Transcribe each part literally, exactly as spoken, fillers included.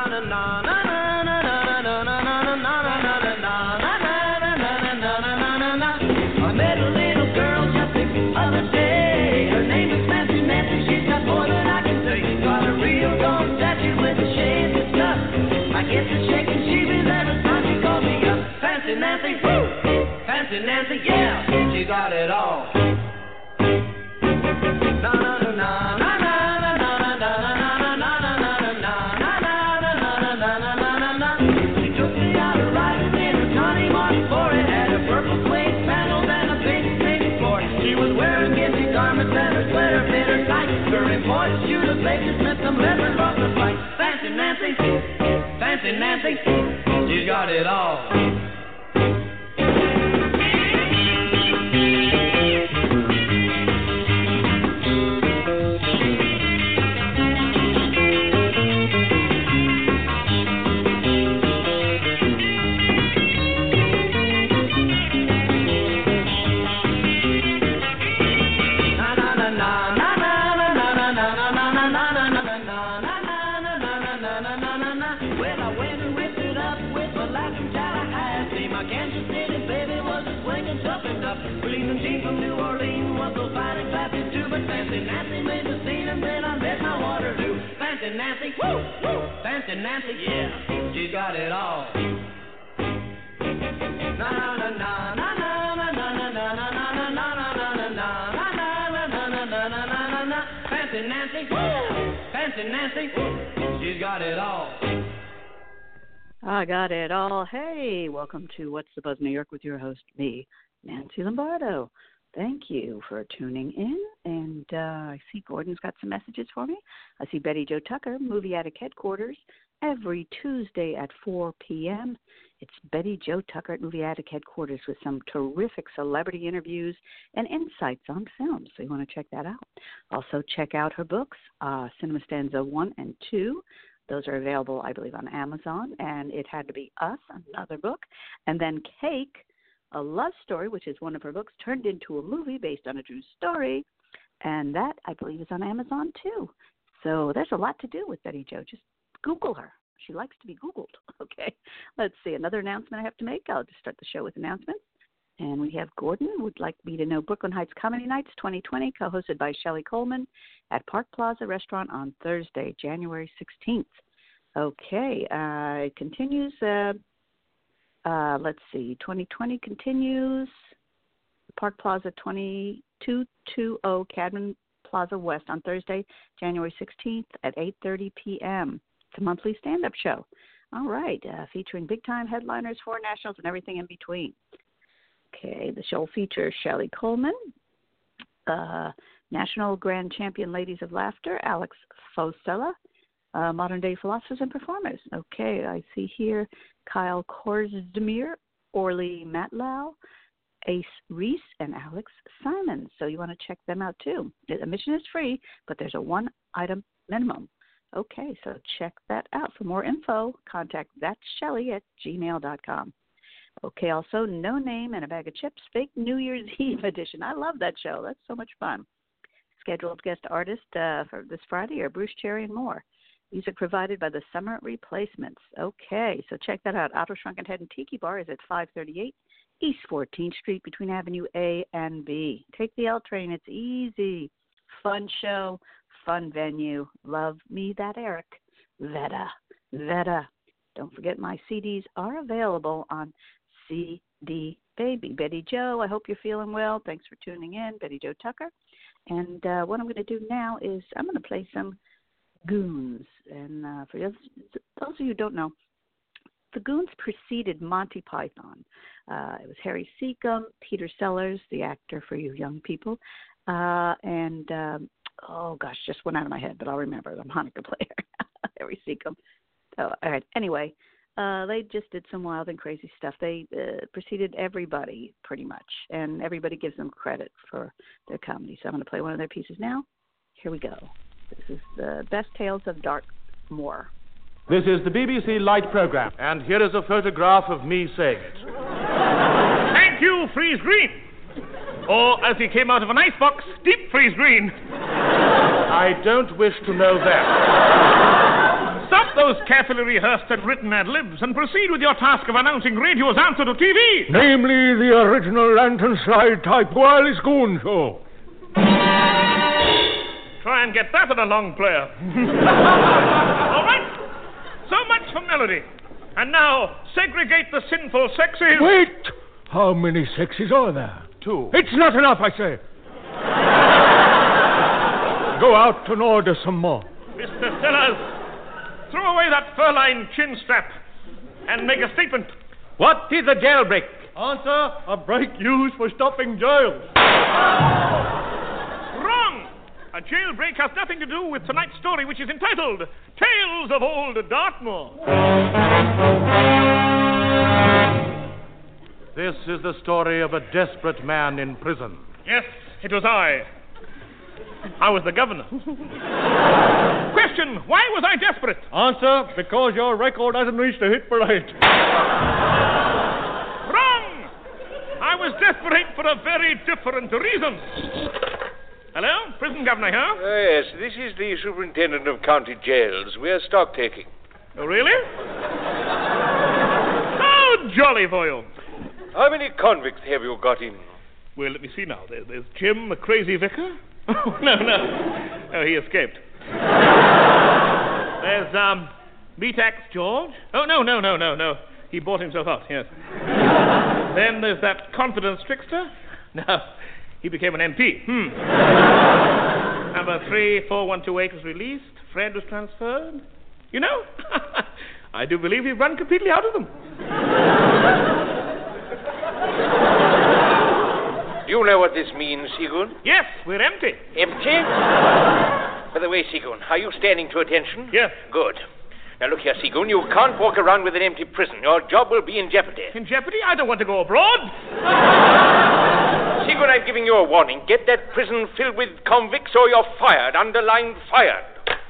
Nancy, woo! Fancy Nancy, yeah, she got it all. Na na na na na na na na na na na. She took me out riding in a Johnny Martin Ford. It had a purple suede panels and a pink pink floor. She was wearing ginty garments and her sweater fit her tight. Her imported shoes, the Baker Smith, some leather off the fight. Fancy Nancy, Fancy Nancy, she's got it all. Nancy, woo, woo, Fancy Nancy, yeah, she got it all. Na na na na na na na na na na na na na na na. Fancy Nancy, woo, Fancy Nancy, she's got it all. I got it all. Hey, welcome to What's the Buzz New York with your host, me, Nancy Lombardo. Thank you for tuning in, and uh, I see Gordon's got some messages for me. I see Betty Jo Tucker, Movie Attic Headquarters, every Tuesday at four p.m. It's Betty Jo Tucker at Movie Attic Headquarters with some terrific celebrity interviews and insights on films, so you want to check that out. Also, check out her books, uh, Cinema Stanza one and two. Those are available, I believe, on Amazon, and It Had to Be Us, another book. And then Cake, a love story, which is one of her books, turned into a movie based on a true story, and that, I believe, is on Amazon, too. So there's a lot to do with Betty Jo. Just Google her. She likes to be Googled. Okay, let's see. Another announcement I have to make. I'll just start the show with announcements. And we have Gordon would like me to know Brooklyn Heights Comedy Nights twenty twenty, co-hosted by Shelley Coleman at Park Plaza Restaurant on Thursday, January sixteenth. Okay, uh, it continues. Uh, Uh, let's see, twenty twenty continues. Park Plaza twenty-two twenty Cadman Plaza West on Thursday, January sixteenth at eight thirty p.m. It's a monthly stand-up show. All right, uh, featuring big-time headliners, foreign nationals, and everything in between. Okay, the show features Shelley Coleman, uh, National Grand Champion Ladies of Laughter, Alex Fosella, Uh, modern-day philosophers and performers. Okay, I see here Kyle Korzdemir, Orly Matlow, Ace Reese, and Alex Simon. So you want to check them out, too. The admission is free, but there's a one-item minimum. Okay, so check that out. For more info, contact thatshelley at gmail dot com. Okay, also, No Name and a Bag of Chips, Fake New Year's Eve edition. I love that show. That's so much fun. Scheduled guest artist uh, for this Friday are Bruce Cherry and more. Music provided by the Summer Replacements. Okay, so check that out. Otto Shrunken Head and Tiki Bar is at five thirty-eight East fourteenth Street between Avenue A and B. Take the L train. It's easy. Fun show, fun venue. Love me that Eric. Vetta. Vetta. Don't forget my C Ds are available on C D Baby. Betty Jo, I hope you're feeling well. Thanks for tuning in. Betty Jo Tucker. And uh, what I'm going to do now is I'm going to play some Goons. And uh, for those, those of you who don't know, the Goons preceded Monty Python. Uh, it was Harry Seacombe, Peter Sellers, the actor for you young people, uh, and, um, oh, gosh, just went out of my head, but I'll remember the harmonica player, Harry Seacombe. So, all right, anyway, uh, they just did some wild and crazy stuff. They uh, preceded everybody pretty much, and everybody gives them credit for their comedy. So I'm going to play one of their pieces now. Here we go. This is the Best Tales of Dartmoor. This is the B B C Light Program, and here is a photograph of me saying it. Thank you, Freeze Green. Or, as he came out of an icebox, Deep Freeze Green. I don't wish to know that. Stop those carefully rehearsed and written ad-libs and proceed with your task of announcing radio's answer to T V. Namely, the original lantern slide type wireless goon show. Try and get that on a long player. All right. So much for melody. And now, segregate the sinful sexes. Wait! How many sexes are there? Two. It's not enough, I say. Go out and order some more. Mister Sellers, throw away that fur-lined chin strap and make a statement. What is a jailbreak? Answer, a break used for stopping jails. Wrong! A jailbreak has nothing to do with tonight's story, which is entitled Tales of Old Dartmoor. This is the story of a desperate man in prison. Yes, it was I. I was the governor. Question, why was I desperate? Answer, because your record hasn't reached a hit parade. Wrong! I was desperate for a very different reason. Hello? Prison governor here? Uh, yes, this is the superintendent of county jails. We're stock taking. Oh, really? Oh, jolly for you. How many convicts have you got in? Well, let me see now. There, there's Jim, the crazy vicar. Oh, no, no. Oh, he escaped. There's, um, Meat-Axe George. Oh, no, no, no, no, no. He bought himself out, yes. Then there's that confidence trickster. No, he became an M P. Hmm. Number three, four one two eight was released. Fred was transferred. You know, I do believe we've run completely out of them. Do you know what this means, Sigun? Yes, we're empty. Empty? By the way, Sigun, are you standing to attention? Yes. Good. Now look here, Sigun, you can't walk around with an empty prison. Your job will be in jeopardy. In jeopardy? I don't want to go abroad. Sigun, I'm giving you a warning. Get that prison filled with convicts or you're fired. Underlined fired.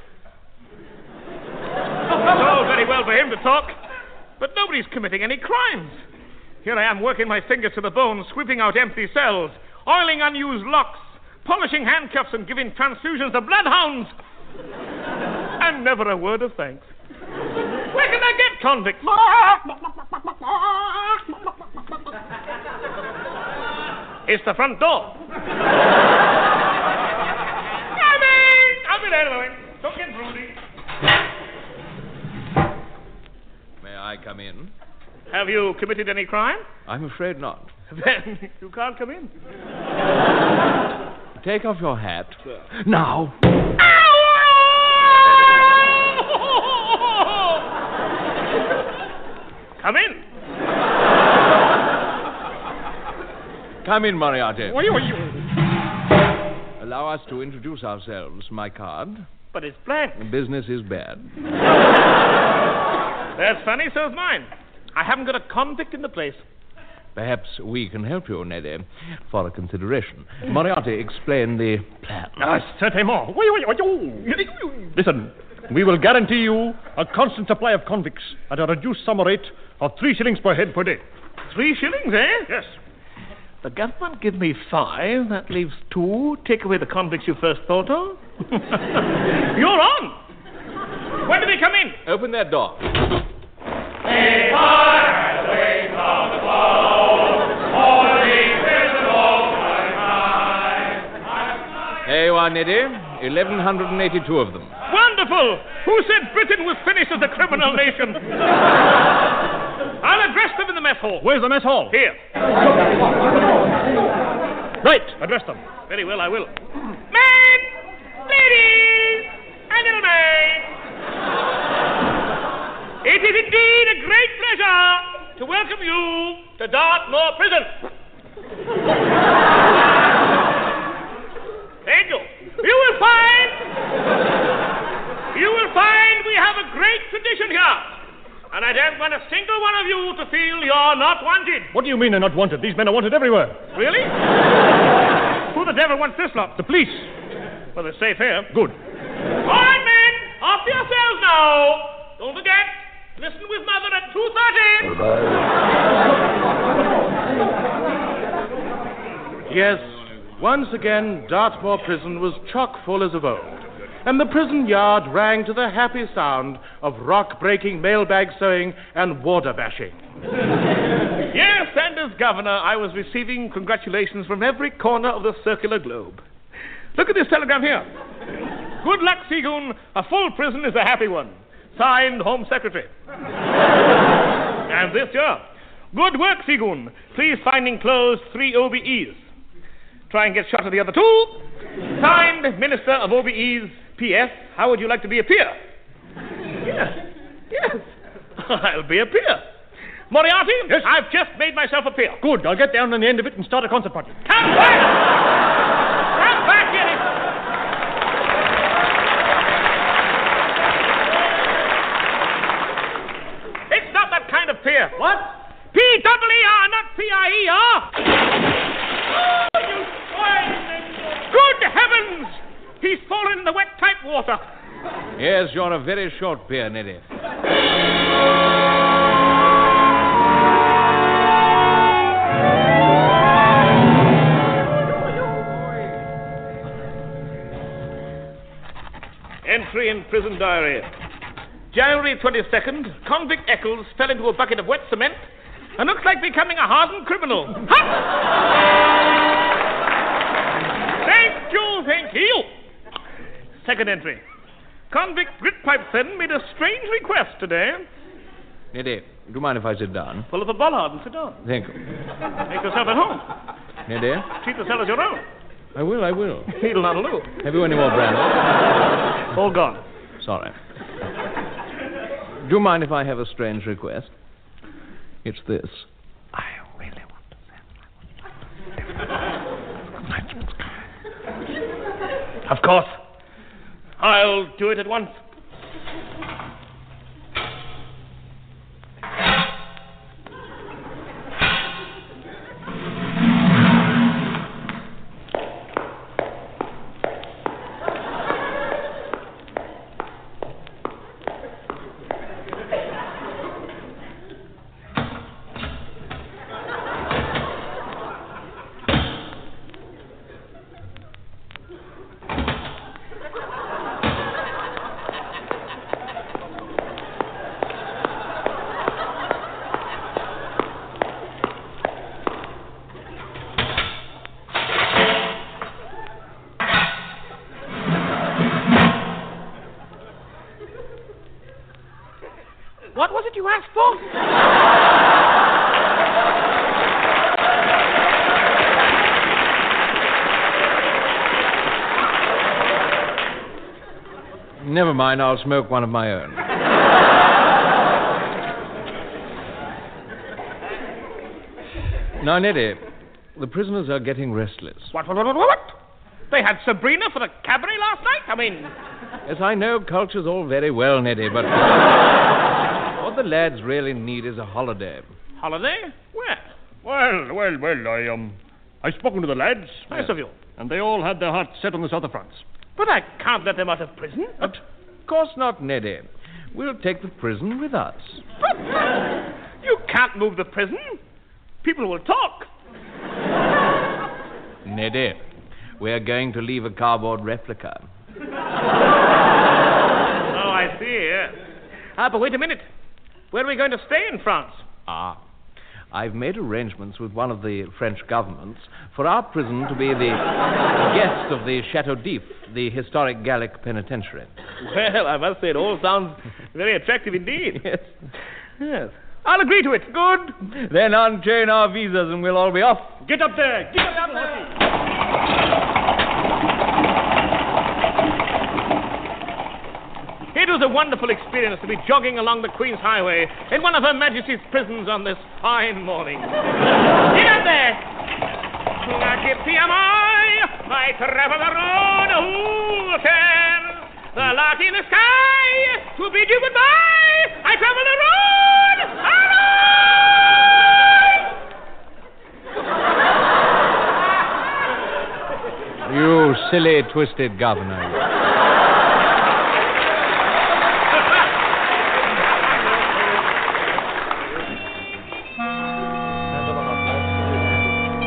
It's all very well for him to talk, but nobody's committing any crimes. Here I am working my fingers to the bone, sweeping out empty cells, oiling unused locks, polishing handcuffs and giving transfusions to bloodhounds. And never a word of thanks. Where can I get convicts? It's the front door. Come in! I'll be there in a moment. Don't get broody. May I come in? Have you committed any crime? I'm afraid not. Then you can't come in. Take off your hat. Now. Come in. Come in, Moriarty. What are you, what are you? Allow us to introduce ourselves. My card. But it's blank. Business is bad. That's funny, so's mine. I haven't got a convict in the place. Perhaps we can help you, Neddy, for a consideration. Moriarty, explain the plan. Ah, certainement. Listen, we will guarantee you a constant supply of convicts at a reduced summer rate of three shillings per head per day. Three shillings, eh? Yes. The government give me five. That leaves two. Take away the convicts you first thought of. You're on. When do they come in? Open that door. Hey, fire, wait on the wall. There you are, Neddy. eleven eighty-two of them. Wonderful! Who said Britain was finished as a criminal nation? I'll address them in the mess hall. Where's the mess hall? Here. Right, address them. Very well, I will. Men, ladies, and gentlemen, it is indeed a great pleasure to welcome you to Dartmoor Prison. Thank you. You will find, you will find we have a great tradition here. And I don't want a single one of you to feel you're not wanted. What do you mean they're not wanted? These men are wanted everywhere. Really? Who the devil wants this lot? The police. Well, they're safe here. Good. All right, men. Off to yourselves now. Don't forget, listen with Mother at two thirty. Yes, once again, Dartmoor Prison was chock full as of old. and the prison yard rang to the happy sound of rock-breaking, mailbag sewing, and water bashing. Yes, and as governor, I was receiving congratulations from every corner of the circular globe. Look at this telegram here. Good luck, Seagoon. A full prison is a happy one. Signed, Home Secretary. And this here. Good work, Seagoon. Please find enclosed three O B Es. Try and get shot of the other two. Signed, Minister of O B Es. P S. How would you like to be a peer? Yes. Yes. I'll be a peer. Moriarty, yes? I've just made myself a peer. Good. I'll get down on the end of it and start a concert party. Come back! Come back here! It's not that kind of peer. What? P W E R, not P I E R. Oh, you swine! Good heavens! He's fallen in the wet, tight water. Yes, you're a very short peer, Neddy. Entry in prison diary. January twenty-second, convict Eccles fell into a bucket of wet cement and looks like becoming a hardened criminal. Ha! Thank you, thank you. Second entry. Convict Gritpipesen made a strange request today. Neddy, do you mind if I sit down? Pull up a bollard and sit down. Thank you. Make yourself at home. Neddy? Treat the cell as your own. I will, I will. It'll not do. Have you any more brandy? All gone. Sorry. Do you mind if I have a strange request? It's this. I really want to Of course. I'll do it at once. What was it you asked for? Never mind, I'll smoke one of my own. Now, Neddy, the prisoners are getting restless. What, what, what, what, what? They had Sabrina for the cabaret last night? I mean... Yes, I know culture's all very well, Neddy, but what the lads really need is a holiday. Holiday? Where? Well, well, well, I, um... I've spoken to the lads. Nice uh, of you. And they all had their hearts set on the south of France. But I can't let them out of prison. But, of course not, Neddy. We'll take the prison with us. But you can't move the prison. People will talk. Neddy, we're going to leave a cardboard replica. Oh, I see, yes. Ah, but wait a minute. Where are we going to stay in France? Ah, I've made arrangements with one of the French governments for our prison to be the guest of the Chateau d'If, the historic Gallic penitentiary. Well, I must say it all sounds very attractive indeed. Yes. Yes. I'll agree to it. Good. Then unchain our visas and we'll all be off. Get up there! Get up there! It was a wonderful experience to be jogging along the Queen's Highway in one of Her Majesty's prisons on this fine morning. Get up there! Gypsy am I, I travel the road, who can? The lark in the sky, to bid you goodbye, I travel the road, alone! You silly, twisted governor.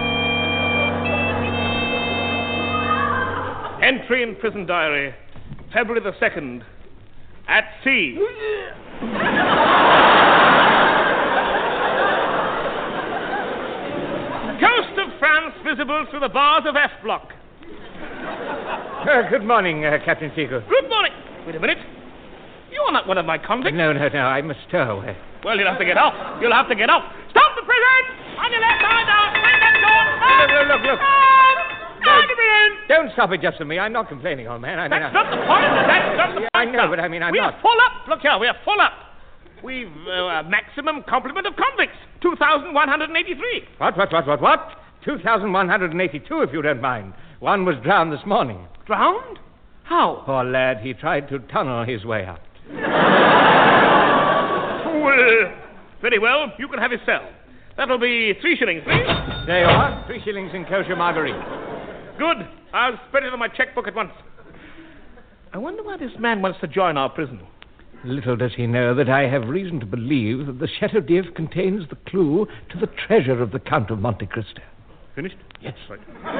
Entry in prison diary. February the second. At sea. Coast of France visible through the bars of F Block. Uh, good morning, uh, Captain Seagull. Good morning. Wait a minute. You're not one of my convicts. No, no, no, I must stow away. Well, you'll have to get off. You'll have to get off. Stop the prison! On your left side now. Bring that door. Look, look, look, look. Stop the prison! Don't stop it just for me. I'm not complaining, old man. I mean, That's I... not the point. That's not the point. I know, but I mean, I'm we not... are full up. Look here, we are full up. We've uh, a maximum complement of convicts. two thousand one hundred eighty-three. What, what, what, what, what? two thousand one hundred eighty-two, if you don't mind. One was drowned this morning. Drowned? How? Poor lad, he tried to tunnel his way out. Well, very well. You can have his cell. That'll be three shillings, please. There you are. Three shillings in kosher margarine. Good. I'll spread it on my checkbook at once. I wonder why this man wants to join our prison. Little does he know that I have reason to believe that the Chateau d'If contains the clue to the treasure of the Count of Monte Cristo. Finished? Yes. Right.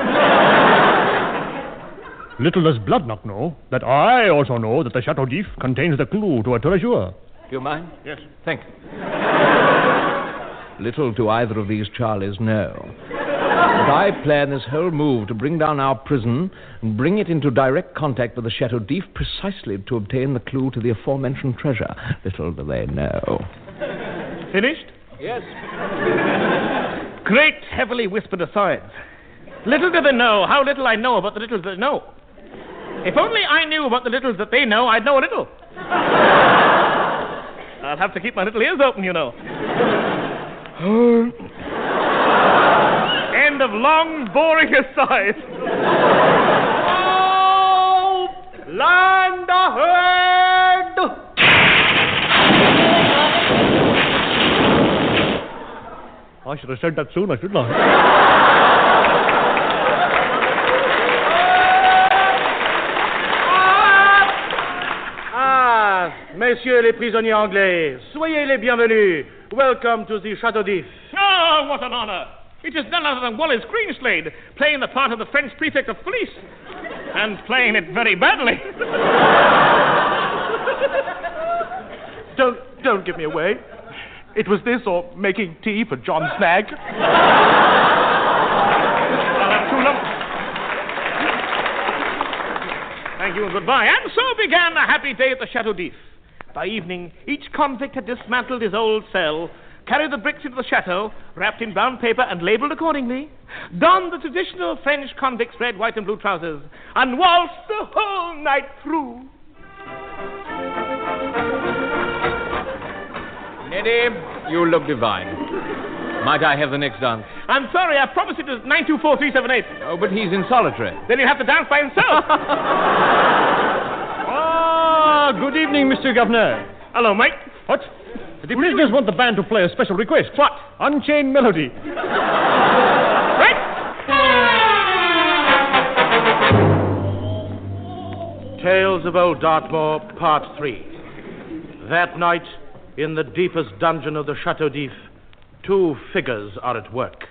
Little does Bloodknock know that I also know that the Chateau d'If contains the clue to a treasure. Do you mind? Yes. Thank you. Little do either of these Charlies know that I plan this whole move to bring down our prison and bring it into direct contact with the Chateau d'If precisely to obtain the clue to the aforementioned treasure. Little do they know. Finished? Yes. Great, heavily whispered asides. Little do they know how little I know about the little they know. If only I knew about the littles that they know, I'd know a little. I'll have to keep my little ears open, you know. End of long, boring aside. Oh, land ahead! I should have said that sooner, shouldn't I? Ah, messieurs les prisonniers anglais, soyez les bienvenus. Welcome to the Chateau d'If. Oh, what an honor. It is none other than Wallace Greenslade, playing the part of the French prefect of police. And playing it very badly. Don't, don't give me away. It was this or making tea for John Snag. I'll have two lumps. Thank you and goodbye. And so began a happy day at the Chateau d'If. By evening, each convict had dismantled his old cell, carried the bricks into the chateau, wrapped in brown paper and labelled accordingly, donned the traditional French convict's red, white and blue trousers, and waltzed the whole night through. Neddy, you look divine. Might I have the next dance? I'm sorry, I promised it was nine two four three seven eight. Oh, but he's in solitary. Then he'll have to dance by himself. Ah, good evening, Mister Governor. Hello, Mike. What? The prisoners want the band to play a special request. What? Unchained Melody. Right? Tales of Old Dartmoor, Part three. That night, in the deepest dungeon of the Chateau d'If, two figures are at work.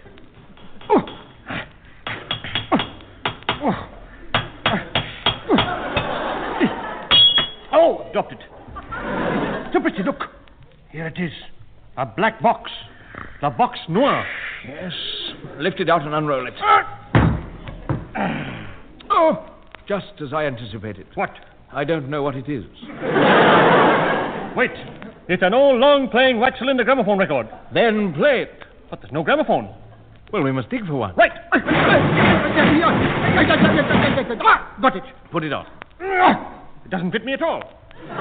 Oh, dropped it. Sapristi, look. Here it is. A black box. The box noir. Yes. Lift it out and unroll it. Oh, just as I anticipated. What? I don't know what it is. Wait. It's an old long-playing wax-cylinder gramophone record. Then play it. But there's no gramophone. Well, we must dig for one. Right. Got it. Put it on. It doesn't fit me at all.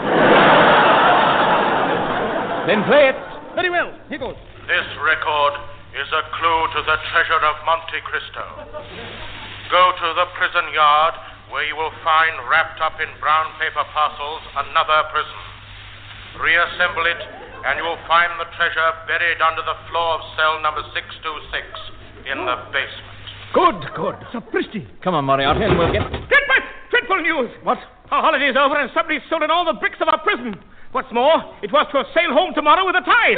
Then play it. Very well. Here goes. This record is a clue to the treasure of Monte Cristo. Go to the prison yard, where you will find wrapped up in brown paper parcels another prison. Reassemble it, and you will find the treasure buried under the floor of cell number six two six in the basement. Good, good. Sapristi. Come on, Moriarty, and we'll get... Get back! Dreadful news! What? Our holiday's over and somebody's stolen all the bricks of our prison. What's more, it was to sail home tomorrow with the tide.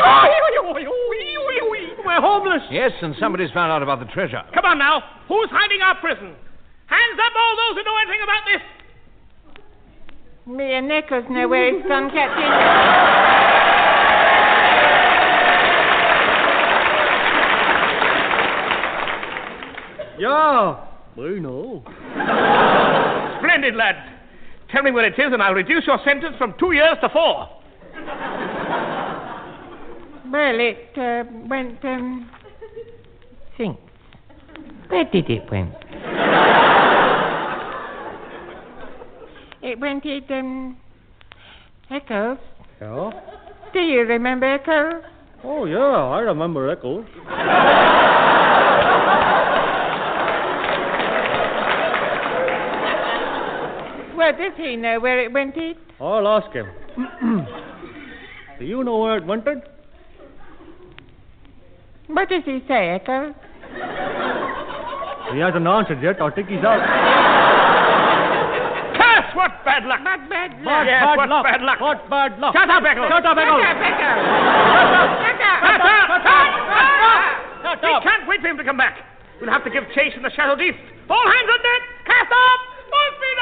We're homeless. Yes, and somebody's found out about the treasure. Come on now. Who's hiding our prison? Hands up, all those who know anything about this. Me and Eccles know where it's gone, Captain. Yeah, we know. Splendid, lad. Tell me where it is, and I'll reduce your sentence from two years to four. Well, it uh, went, um... Think. Where did it went? It went in, um... Eccles. Yeah? Do you remember Eccles? Oh, yeah, I remember Eccles. Well, does he know where it went in? I'll ask him. Do you know where it went in? What does he say, Eccles? He hasn't answered yet. I think he's out. Curse! What bad luck! Not bad luck. What Yes, bad what luck? bad luck? What bad luck? Shut up, Eccles! Shut up, Eccles! Shut up, Eccles! Shut up! Shut up! Shut We up! can't wait for him to come back. We'll have to give chase in the Shadow Deep. All hands on deck! Cast off! Full speed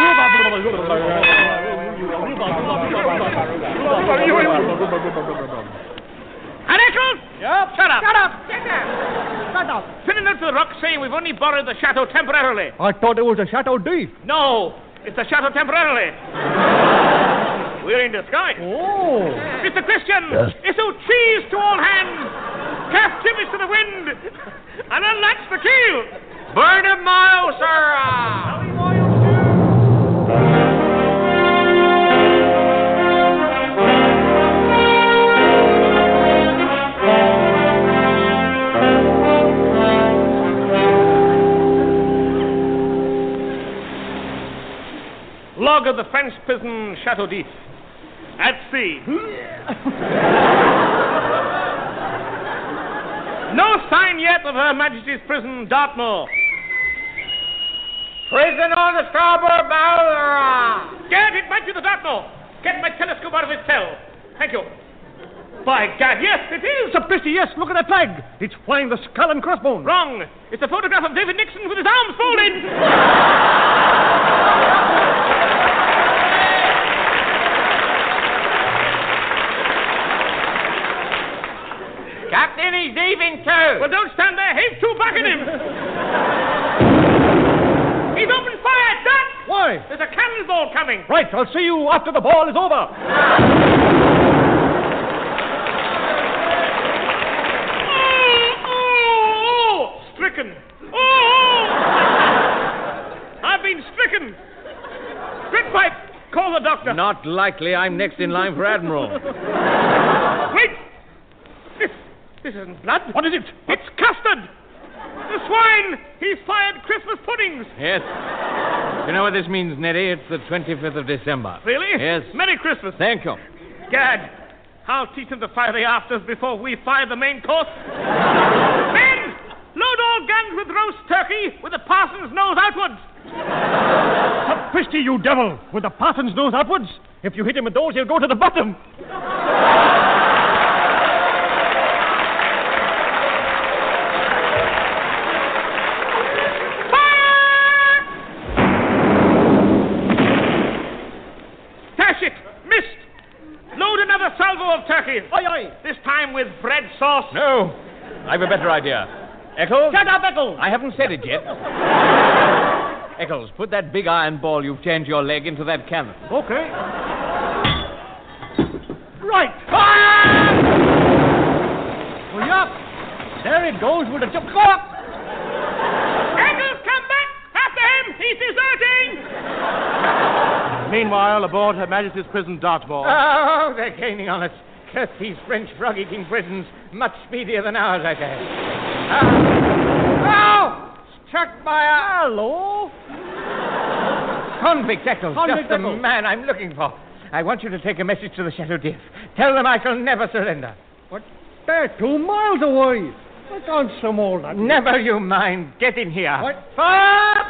And Eccles! Yep. Shut up! Shut up! Shut up! Shut up! Sending them to the rock saying we've only borrowed the chateau temporarily. I thought it was a Chateau Deep. No, it's the chateau temporarily. We're in disguise. Oh. Mister Christian, issue cheese to all hands. Cast timbers to the wind. And unlatch the keel. Burn a mile, sir. Log of the French prison Chateau d'If. At sea. No sign yet of Her Majesty's prison, Dartmoor. Prison on the starboard bow, sir. Gad, it might be the Dartmoor. Get my telescope out of its cell. Thank you. By Gad, yes, it is. Sapristi, yes, look at that flag. It's flying the skull and crossbones. Wrong. It's a photograph of David Nixon with his arms folded. Captain, he's leaving too. Well, don't stand there. Heave to back at him. He's opened fire, Dad. Why? There's a cannonball coming. Right, I'll see you after the ball is over. Oh, oh, oh. Stricken. Oh, oh. I've been stricken. Spitpipe, call the doctor. Not likely. I'm next in line for Admiral. Wait. This, this isn't blood. What is it? It's custard. The swine. He's fired Christmas puddings. Yes. You know what this means, Neddy? It's the twenty-fifth of December. Really? Yes. Merry Christmas. Thank you. Gad, I'll teach them to fire the afters before we fire the main course. Men, load all guns with roast turkey with the parson's nose outwards. Sapristi, you devil! With the parson's nose upwards? If you hit him with those, he'll go to the bottom. Salvo of turkeys. Aye, aye. This time with bread sauce. No. I've a better idea. Eccles? Shut up, Eccles! I haven't said it yet. Eccles, put that big iron ball you've changed your leg into that cannon. Okay. Right. Fire! Well, yeah. There it goes with a jump. Go up! Eccles, come back! After him! He's deserting! Meanwhile, aboard Her Majesty's prison, Dartmoor. Oh, they're gaining on us. Curse these French frog-eating prisons. Much speedier than ours, I say. Oh! Struck by a... Hello? Convict Eccles. Convict Just the Eccles. man I'm looking for. I want you to take a message to the Chateau d'If. Tell them I shall never surrender. What? They're two miles away. I can't swim all that. Never you mind. Get in here. What? Fire!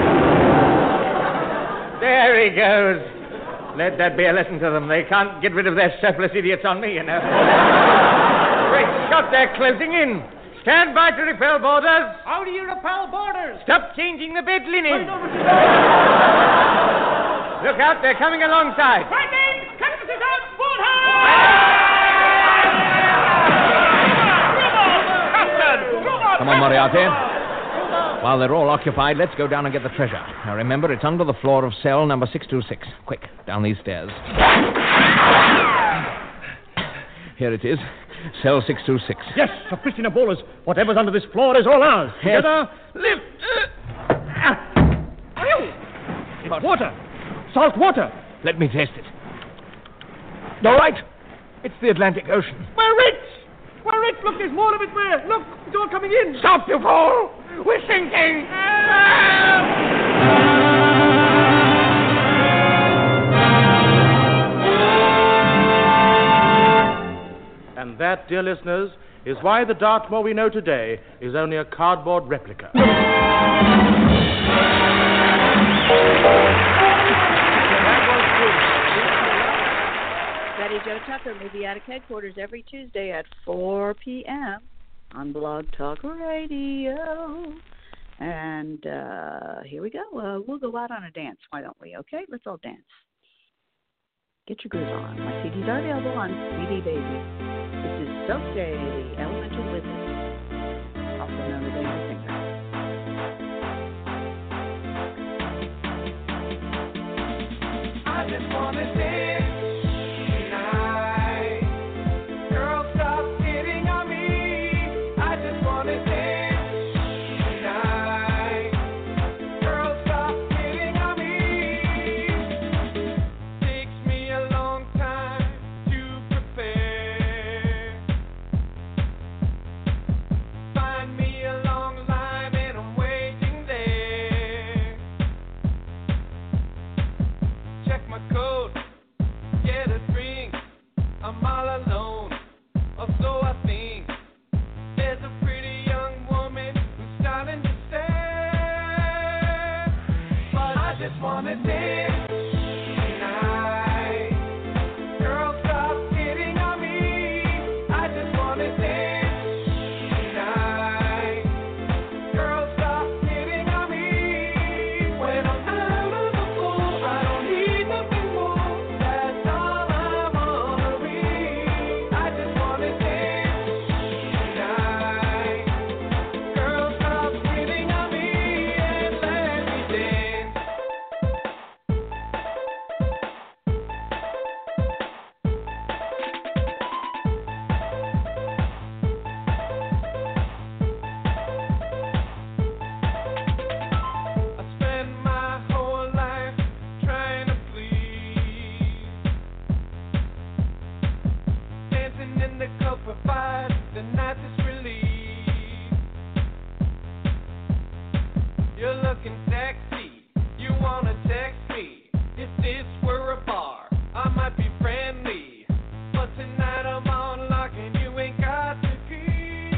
There he goes. Let that be a lesson to them. They can't get rid of their surplus idiots on me, you know. Great Scott, they're closing in. Stand by to repel boarders. How do you repel boarders? Stop changing the bed linen. Look out, they're coming alongside. Frightening! Cactus is out! Water! Come on, Moriarty. While they're all occupied, let's go down and get the treasure. Now, remember, it's under the floor of cell number six two six. Quick, down these stairs. Here it is, cell six two six. Yes, Sir Christian Bolas. Whatever's under this floor is all ours. Yes. Together, lift. It's water. Salt water. Let me taste it. All right. It's the Atlantic Ocean. We're rich. We're rich. Look, there's more of it there. Look, it's all coming in. Stop, you fool! We're sinking! And that, dear listeners, is why the Dartmoor we know today is only a cardboard replica. Betty Jo Tucker, Movie Attic Headquarters, every Tuesday at four p.m. on Blog Talk Radio. And uh, here we go. Uh, we'll go out on a dance, why don't we? Okay, let's all dance. Get your groove on. My C Ds are available on C D Baby. This is Soke, Elemental Wizard, also known as Angel Finger. I just wanna dance tonight. Girl, stop hitting on me. I just wanna dance tonight. Girl, stop hitting on me. Takes me a long time to prepare. Find me a long line and I'm waiting there. Check my code, get a drink. I'm all alone, or so I think. There's a pretty young woman who's starting to stare. But I just wanna dance tonight. Girl, stop hitting on me. I just wanna dance tonight. Girl, stop hitting on me. When I'm out of the pool, I don't need nothing more. That's all I wanna be. I just wanna dance tonight. Girl, stop hitting on me and let me dance. I spend my whole life trying to please. Dancing in the club provides the nicest relief. You're looking sexy, you wanna text me. If this were a bar, I might be friendly. But tonight I'm on lock and you ain't got the key.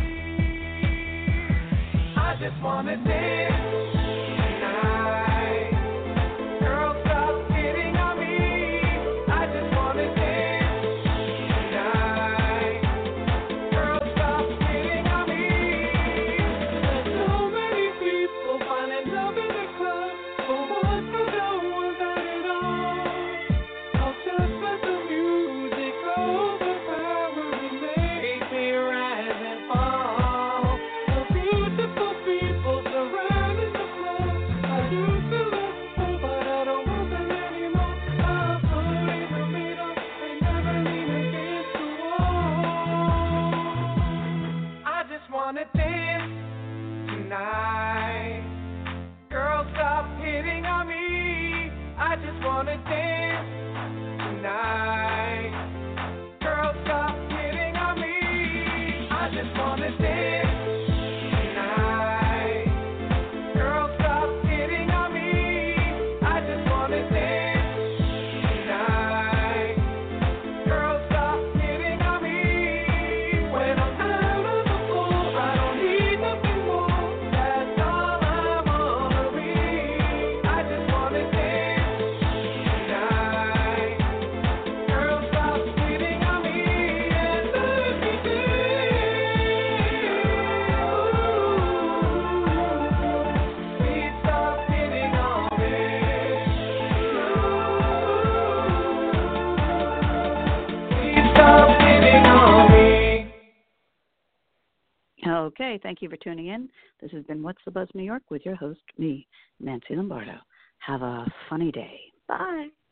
I just wanna dance tonight. Girl, stop hitting on me. I just wanna dance tonight. Girl, stop hitting on me. There's so many people finding love in the club, but what's for no one got it all? I'll just let the music overpower and make me rise and fall. The beautiful people surround Okay, thank you for tuning in. This has been What's the Buzz New York with your host, me, Nancy Lombardo. Have a funny day. Bye.